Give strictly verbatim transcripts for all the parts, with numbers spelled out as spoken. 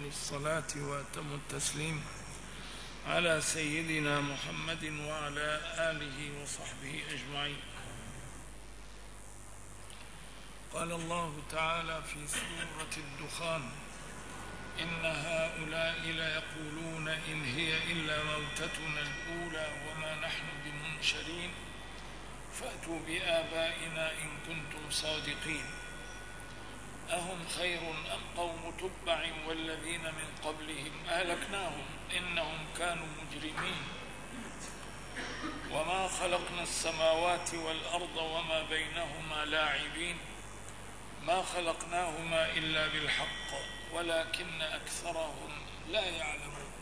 الصلاة وأتم التسليم على سيدنا محمد وعلى آله وصحبه أجمعين. قال الله تعالى في سورة الدخان: إن هؤلاء ليقولون إن هي إلا موتتنا الأولى وما نحن بمنشرين فأتوا بآبائنا إن كنتم صادقين أهم خير أم قوم تبع والذين من قبلهم أهلكناهم إنهم كانوا مجرمين وما خلقنا السماوات والأرض وما بينهما لاعبين ما خلقناهما إلا بالحق ولكن أكثرهم لا يعلمون.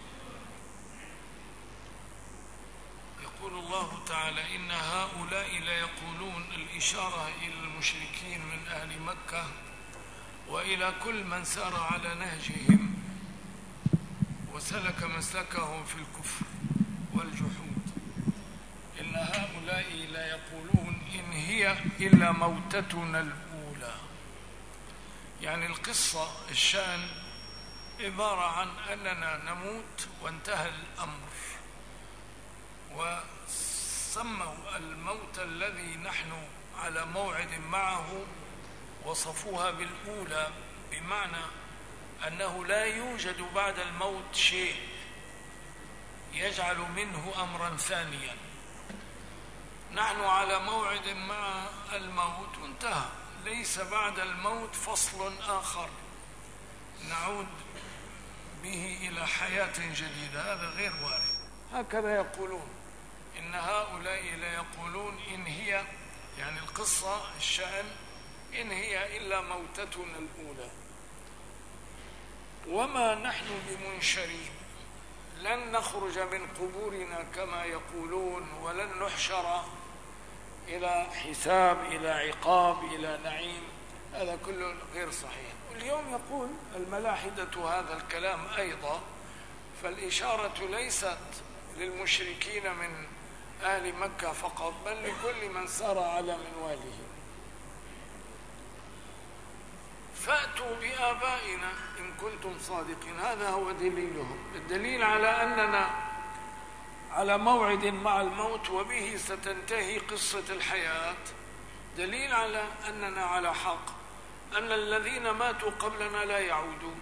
يقول الله تعالى: إن هؤلاء ليقولون، الإشارة إلى المشركين من أهل مكة وإلى كل من سار على نهجهم وسلك مسلكهم في الكفر والجحود. إن هؤلاء ليقولون إن هي إلا موتتنا الأولى، يعني القصة الشأن عبارة عن أننا نموت وانتهى الأمر. وسموا الموت الذي نحن على موعد معه وصفوها بالأولى، بمعنى أنه لا يوجد بعد الموت شيء يجعل منه أمرا ثانيا. نحن على موعد مع الموت وانتهى، ليس بعد الموت فصل آخر نعود به إلى حياة جديدة، هذا غير وارد. هكذا يقولون. إن هؤلاء ليقولون إن هي، يعني القصة الشأن، إن هي إلا موتتنا الأولى وما نحن بمنشرين، لن نخرج من قبورنا كما يقولون، ولن نحشر إلى حساب، إلى عقاب، إلى نعيم. هذا كله غير صحيح. واليوم يقول الملاحدة هذا الكلام أيضا، فالإشارة ليست للمشركين من أهل مكة فقط، بل لكل من سار على منواله. فأتوا بآبائنا إن كنتم صادقين، هذا هو دليلهم. الدليل على أننا على موعد مع الموت وبه ستنتهي قصة الحياة، دليل على أننا على حق، أن الذين ماتوا قبلنا لا يعودون.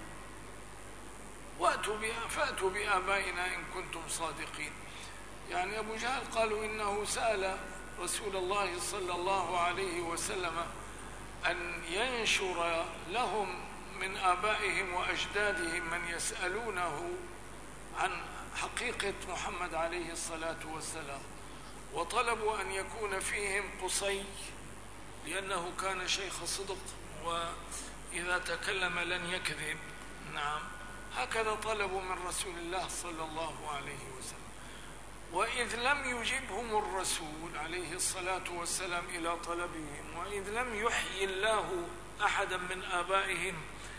فأتوا بآبائنا إن كنتم صادقين. يعني أبو جهل قالوا إنه سأل رسول الله صلى الله عليه وسلم أن ينشر لهم من آبائهم وأجدادهم من يسألونه عن حقيقة محمد عليه الصلاة والسلام، وطلبوا أن يكون فيهم قصي لأنه كان شيخ صدق وإذا تكلم لن يكذب. نعم، هكذا طلبوا من رسول الله صلى الله عليه وسلم. وإذ لم يجبهم الرسول عليه الصلاة والسلام إلى طلبهم، وإذ لم يحيي الله أحدا من آبائهم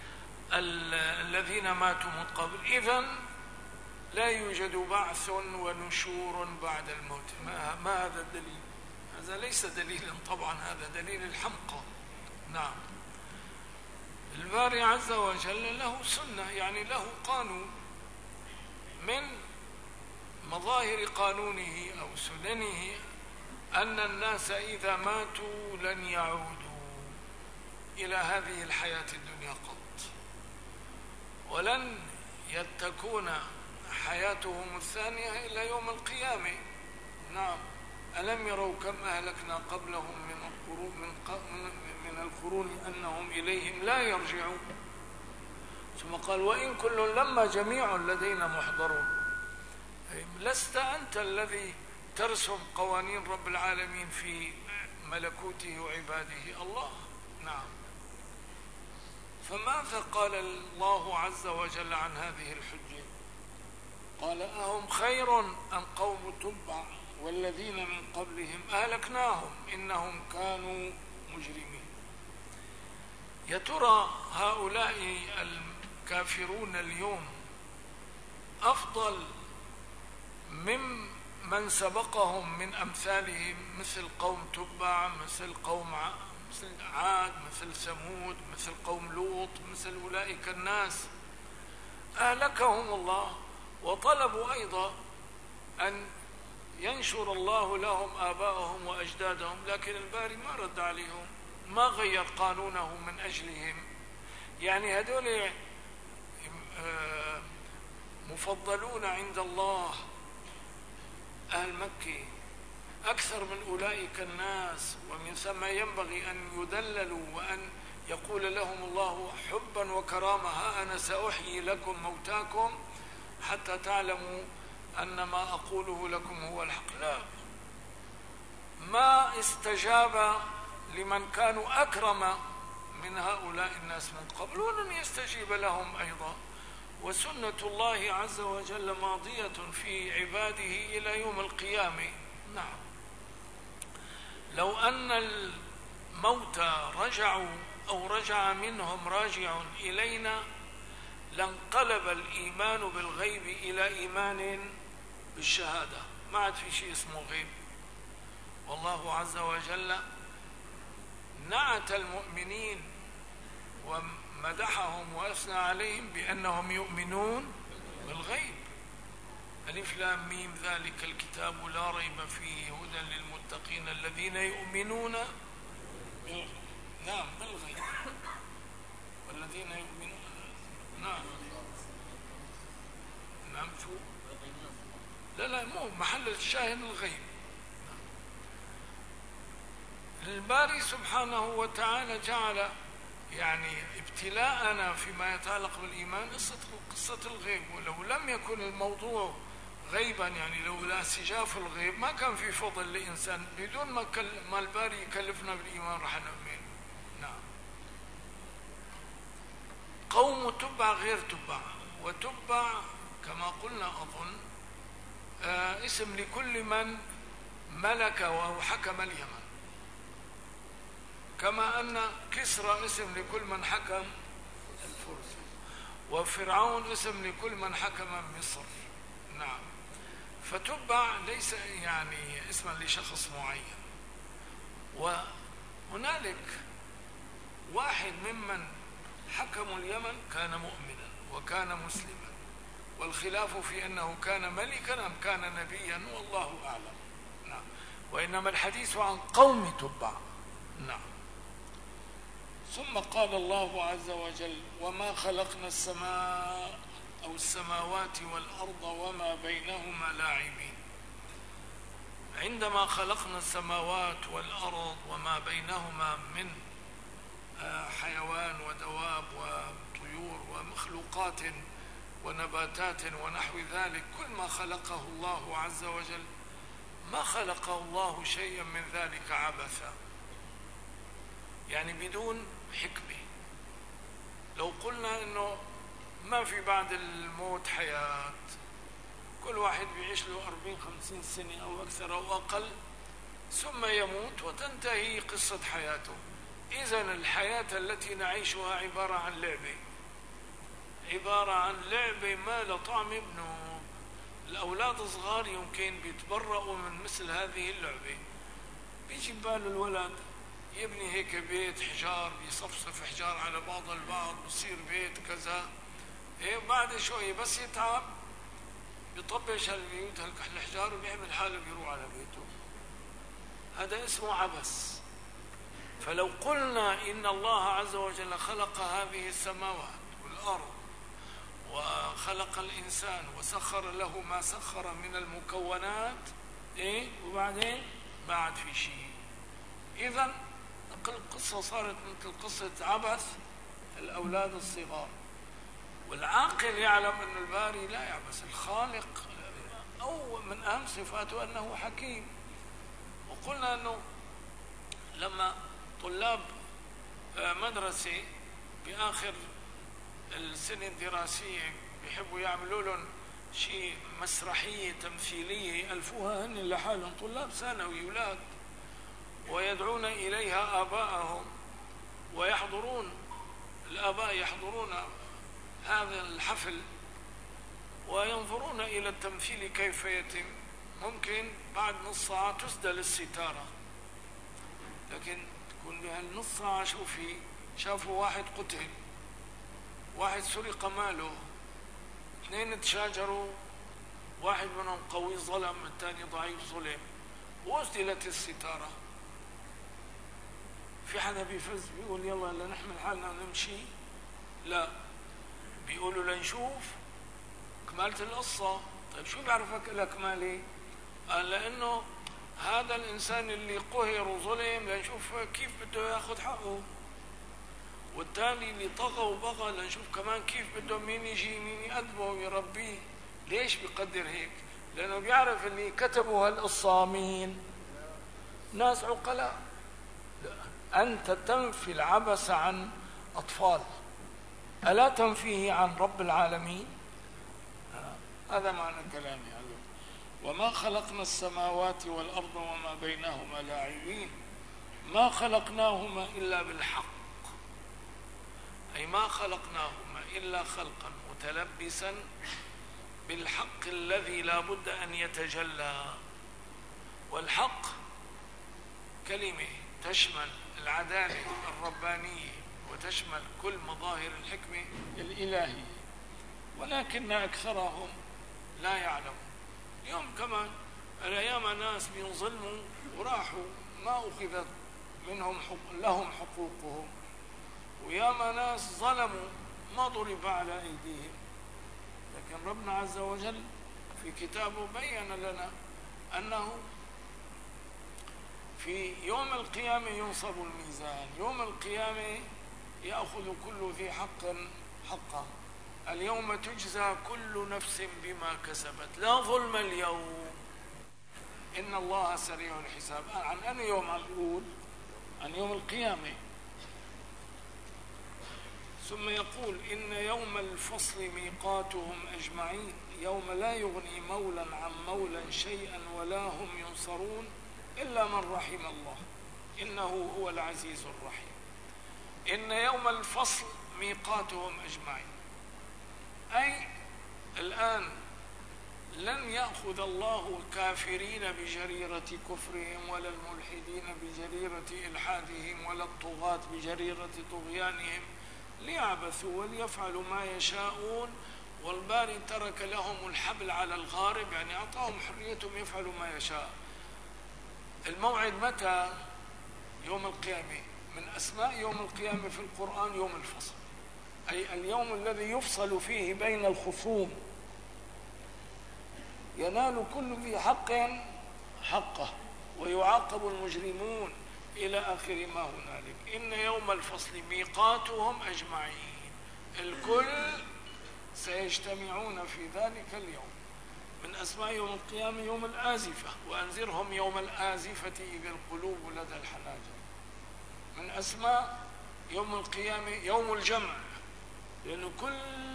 الذين ماتوا من قبل، إذن لا يوجد بعث ونشور بعد الموت. ما, ما هذا الدليل؟ هذا ليس دليلا طبعا، هذا دليل الحمقى. نعم، الباري عز وجل له سنة، يعني له قانون. من مظاهر قانونه أو سننه أن الناس إذا ماتوا لن يعودوا إلى هذه الحياة الدنيا قط، ولن يتكون حياتهم الثانية إلا يوم القيامة. نعم، ألم يروا كم أهلكنا قبلهم من القرون من, من القرون أنهم إليهم لا يرجعون. ثم قال: وإن كل لما جميع لدينا محضرون. لست أنت الذي ترسم قوانين رب العالمين في ملكوته وعباده، الله. نعم، فماذا قال الله عز وجل عن هذه الحجة؟ قال: أهم خير أم قوم تبع والذين من قبلهم أهلكناهم إنهم كانوا مجرمين. يا ترى هؤلاء الكافرون اليوم أفضل من من سبقهم من أمثالهم، مثل قوم تبع، مثل قوم مثل عاد، مثل ثمود، مثل قوم لوط، مثل أولئك الناس أهلكهم الله، وطلبوا أيضا أن ينشر الله لهم آباءهم وأجدادهم، لكن الباري ما رد عليهم، ما غير قانونه من أجلهم. يعني هذول مفضلون عند الله أهل مكة أكثر من أولئك الناس، ومن ثم ينبغي أن يدللوا وأن يقول لهم الله حبا وكرامة: ها أنا سأحيي لكم موتاكم حتى تعلموا أن ما أقوله لكم هو الحق. لا، ما استجاب لمن كانوا أكرم من هؤلاء الناس من قبل، ولن يستجيب لهم أيضا. وسنة الله عز وجل ماضية في عباده إلى يوم القيامة. نعم، لو أن الموتى رجعوا أو رجع منهم راجع إلينا لانقلب الإيمان بالغيب إلى إيمان بالشهادة، ما عاد في شيء اسمه غيب. والله عز وجل نعت المؤمنين ومدحهم وأثنى عليهم بأنهم يؤمنون بالغيب. ألف لام ميم ذلك الكتاب لا ريب فيه هدى للمتقين الذين يؤمنون بالغيب. نعم، بالغيب، والذين يؤمنون. نعم نعم شو لا لا مو محل الشاهد الغيب. الباري سبحانه وتعالى جعل يعني ابتلاءنا فيما يتعلق بالإيمان قصة قصة الغيب. ولو لم يكن الموضوع غيبا، يعني لو لا سجاف الغيب، ما كان في فضل لإنسان. بدون ما, كل ما الباري يكلفنا بالإيمان رح نؤمن. نعم. قوم تبع غير تبع، وتبع كما قلنا أظن آه اسم لكل من ملك أو حكم اليمن، كما أن كسرى اسم لكل من حكم الفرس، وفرعون اسم لكل من حكم مصر. نعم. فتبع ليس يعني اسما لشخص معين. وهنالك واحد ممن حكموا اليمن كان مؤمنا وكان مسلما، والخلاف في أنه كان ملكا أم كان نبيا والله أعلم. نعم. وإنما الحديث عن قوم تبع. نعم. ثم قال الله عز وجل: وما خلقنا السماء أو السماوات والأرض وما بينهما لاعبين. عندما خلقنا السماوات والأرض وما بينهما من حيوان ودواب وطيور ومخلوقات ونباتات ونحو ذلك، كل ما خلقه الله عز وجل ما خلقه الله شيئا من ذلك عبثا، يعني بدون حكمة. لو قلنا انه ما في بعد الموت حياة، كل واحد بيعيش له أربعين خمسين سنة أو أكثر أو أقل ثم يموت وتنتهي قصة حياته، إذن الحياة التي نعيشها عبارة عن لعبة، عبارة عن لعبة ما لطعم ابنه. الأولاد الصغار يمكن بيتبرأوا من مثل هذه اللعبة. بيجي بباله الولد يبني هيك بيت حجار، بيصفصف حجار على بعض البعض، بصير بيت كذا. إيه بعد شوي بس يتعب بيطبش هالبيوت هالحجار وبيعمل حاله بيروح على بيته. هذا اسمه عبث. فلو قلنا إن الله عز وجل خلق هذه السماوات والأرض وخلق الإنسان وسخر له ما سخر من المكونات، إيه وبعدين بعد في شيء، إذن القصة صارت مثل قصة عبث الأولاد الصغار. والعاقل يعلم أن الباري لا يعبث. الخالق أو من أهم صفاته أنه حكيم. وقلنا أنه لما طلاب مدرسة بآخر السنة الدراسية بيحبوا يعملوا لهم شيء مسرحية تمثيلية يألفوها هن لحالهم، طلاب ثانوي أولاد، ويدعون إليها آباءهم ويحضرون، الآباء يحضرون هذا الحفل وينظرون إلى التمثيل كيف يتم. ممكن بعد نص ساعة تسدل الستارة، لكن تكون بهالنص ساعة شو في؟ شافوا واحد قتل، واحد سرق ماله، اثنين تشاجروا، واحد منهم قوي ظلم، الثاني ضعيف ظلم، وأسدلت الستارة. في حدا بيفز بيقول يلا لنحمل حالنا ونمشي؟ لا، بيقولوا لنشوف كمالة القصة. طيب شو بيعرفك الأكمالة؟ قال لأنه هذا الإنسان اللي قهر وظلم لنشوف كيف بده ياخذ حقه، والثاني اللي طغى وبغى لنشوف كمان كيف بده مين يجي مين يأدبه ويربيه. ليش بيقدر هيك؟ لأنه بيعرف اللي كتبوا هالقصة مين؟ ناس عقلاء. أنت تنفي العبث عن أطفال، ألا تنفيه عن رب العالمين؟ هذا معنى كلامي. وما خلقنا السماوات والأرض وما بينهما لاعبين، ما خلقناهما إلا بالحق، أي ما خلقناهما إلا خلقا متلبسا بالحق الذي لا بد أن يتجلى. والحق كلمة تشمل العدالة الربانية وتشمل كل مظاهر الحكمة الإلهية، ولكن أكثرهم لا يعلمون. اليوم كمان الأيام ناس بينظلموا وراحوا ما أخذت منهم حق لهم حقوقهم، وياما ناس ظلموا ما ضرب على أيديهم. لكن ربنا عز وجل في كتابه بين لنا أنه في يوم القيامة ينصب الميزان، يوم القيامة يأخذ كل ذي حق حقه. اليوم تجزى كل نفس بما كسبت لا ظلم اليوم إن الله سريع الحساب. عن أي يوم أقول؟ عن يوم القيامة. ثم يقول إن يوم الفصل ميقاتهم أجمعين، يوم لا يغني مولا عن مولا شيئا ولا هم ينصرون إلا من رحم الله إنه هو العزيز الرحيم. إن يوم الفصل ميقاتهم أجمعين، أي الآن لن يأخذ الله الكافرين بجريرة كفرهم ولا الملحدين بجريرة إلحادهم ولا الطغاة بجريرة طغيانهم ليعبثوا وليفعلوا ما يشاءون، والباري ترك لهم الحبل على الغارب، يعني أعطاهم حريتهم يفعلوا ما يشاء. الموعد متى؟ يوم القيامة. من أسماء يوم القيامة في القرآن يوم الفصل، أي اليوم الذي يفصل فيه بين الخصوم، ينال كل ذي حق حقه ويعاقب المجرمون إلى آخر ما هنالك. إن يوم الفصل ميقاتهم أجمعين، الكل سيجتمعون في ذلك اليوم. من أسماء يوم القيامة يوم الآزفة، وأنذرهم يوم الآزفة إذ القلوب لدى الحناجر. من أسماء يوم القيامة يوم الجمع، لأنه كل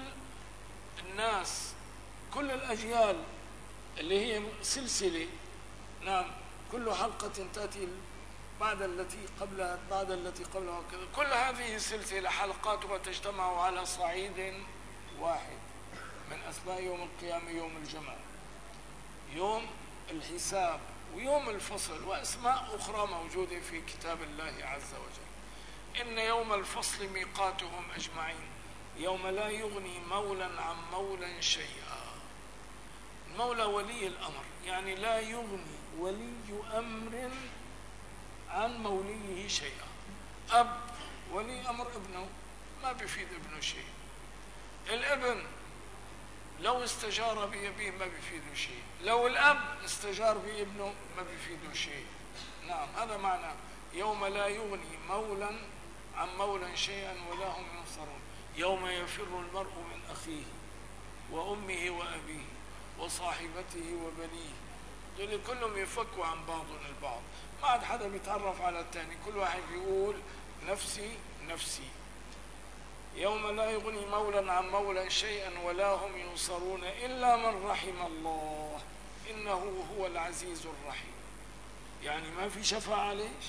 الناس كل الأجيال اللي هي سلسلة، نعم، كل حلقة تأتي بعد التي قبلها بعد التي قبلها وكذا، كل هذه السلسلة حلقاتها تجتمع على صعيد واحد. من أسماء يوم القيامة يوم الجمع، يوم الحساب، ويوم الفصل، وأسماء أخرى موجودة في كتاب الله عز وجل. إن يوم الفصل ميقاتهم أجمعين، يوم لا يغني مولا عن مولا شيئا. المولى ولي الأمر، يعني لا يغني ولي أمر عن موليه شيئا. أب ولي أمر ابنه ما بيفيد ابنه شيء. الابن لو استجار بأبيه ما بيفيده شيء، لو الأب استجار بابنه ما بيفيده شيء. نعم، هذا معنى يوم لا يغني مولا عن مولا شيئا ولا هم ينصرون. يوم يفر المرء من أخيه وأمه وأبيه وصاحبته وبنيه، دول كلهم يفكوا عن بعضهم البعض، ما عاد حدا بيتعرف على الثاني، كل واحد بيقول نفسي نفسي. يوم لا يغني مولا عن مولا شيئا ولا هم ينصرون إلا من رحم الله إنه هو العزيز الرحيم. يعني ما في شفاعة. ليش؟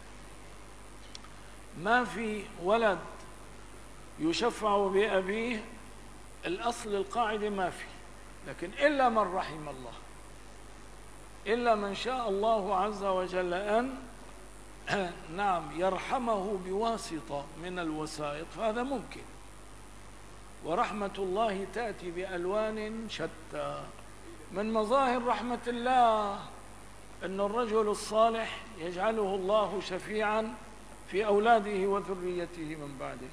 ما في ولد يشفع بأبيه، الأصل القاعدة ما في، لكن إلا من رحم الله، إلا من شاء الله عز وجل أن نعم يرحمه بواسطة من الوسائط، فهذا ممكن. ورحمة الله تأتي بألوان شتى. من مظاهر رحمة الله أن الرجل الصالح يجعله الله شفيعا في أولاده وذريته من بعده.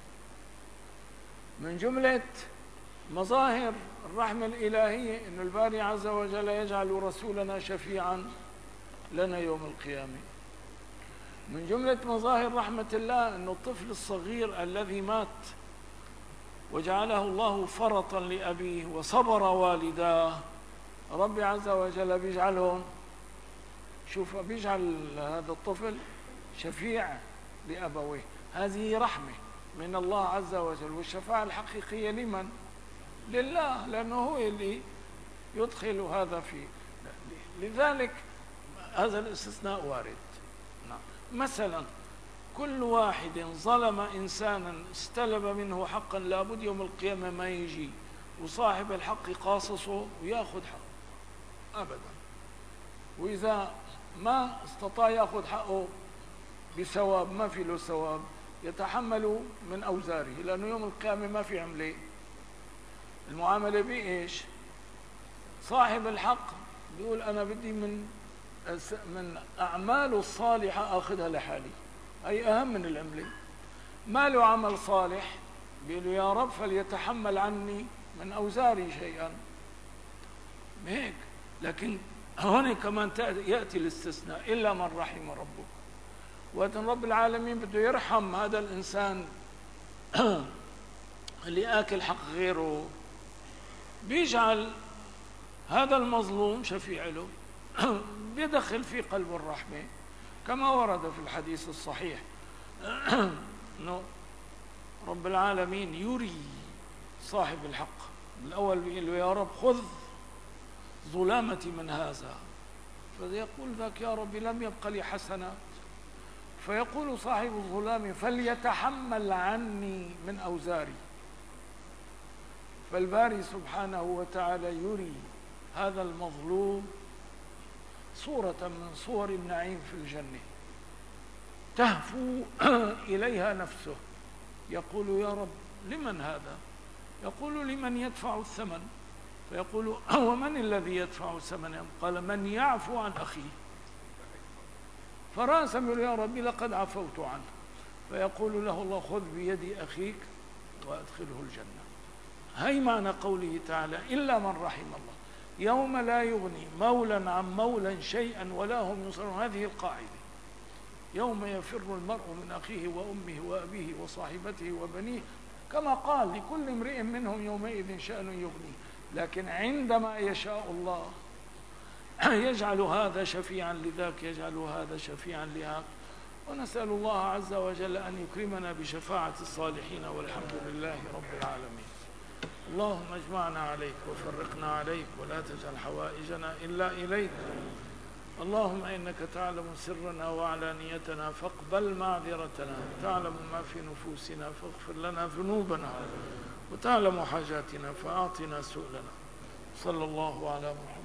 من جملة مظاهر الرحمة الإلهية أن الباري عز وجل يجعل رسولنا شفيعا لنا يوم القيامة. من جملة مظاهر رحمة الله أن الطفل الصغير الذي مات وجعله الله فرطا لأبيه وصبر والداه، ربي عز وجل بيجعلهم، شوف، بيجعل هذا الطفل شفيع لأبويه. هذه رحمة من الله عز وجل. والشفاعة الحقيقية لمن؟ لله، لأنه هو اللي يدخل هذا فيه. لذلك هذا الاستثناء وارد. مثلا كل واحد ظلم إنسانا استلب منه حقا لابد يوم القيامة ما يجي وصاحب الحق قاصصه ويأخذ حقه أبدا. وإذا ما استطاع يأخذ حقه بثواب، ما في له ثواب، يتحمل من أوزاره، لأنه يوم القيامة ما في عملة. المعاملة بإيش؟ صاحب الحق بيقول أنا بدي من من أعماله الصالحة أخذها لحالي، أي أهم من العملة. ما له عمل صالح بيقول يا رب فليتحمل عني من أوزاري شيئا هيك. لكن هون كمان يأتي الاستثناء إلا من رحم ربه. وقت رب العالمين بده يرحم هذا الإنسان اللي آكل حق غيره، بيجعل هذا المظلوم شفيع له، بيدخل في قلب الرحمة كما ورد في الحديث الصحيح انه رب العالمين يري صاحب الحق. الأول بيقول له يا رب خذ ظلامتي من هذا، فيقول ذاك يا رب لم يبق لي حسنات، فيقول صاحب الظلام فليتحمل عني من أوزاري. فالباري سبحانه وتعالى يري هذا المظلوم صورة من صور النعيم في الجنة تهفو إليها نفسه، يقول يا رب لمن هذا؟ يقول لمن يدفع الثمن. فيقول ومن الذي يدفع الثمن؟ قال من يعفو عن أخيه. فرأسا يقول يا ربي لقد عفوت عنه. فيقول له الله خذ بيد أخيك وأدخله الجنة. هي معنى قوله تعالى إلا من رحم الله، يوم لا يغني مولى عن مولى شيئا ولا هم ينصرون. هذه القاعدة، يوم يفر المرء من أخيه وأمه وأبيه وصاحبته وبنيه، كما قال لكل امرئ منهم يومئذ شأن يغنيه. لكن عندما يشاء الله يجعل هذا شفيعا لذاك، يجعل هذا شفيعا لهذا. ونسأل الله عز وجل أن يكرمنا بشفاعة الصالحين، والحمد لله رب العالمين. اللهم اجمعنا عليك وفرقنا عليك، ولا تجعل حوائجنا إلا إليك. اللهم إنك تعلم سرنا وعلانيتنا فاقبل معذرتنا، تعلم ما في نفوسنا فاغفر لنا ذنوبنا، وتعلم حاجاتنا فأعطنا سؤلنا. صلى الله على محمد.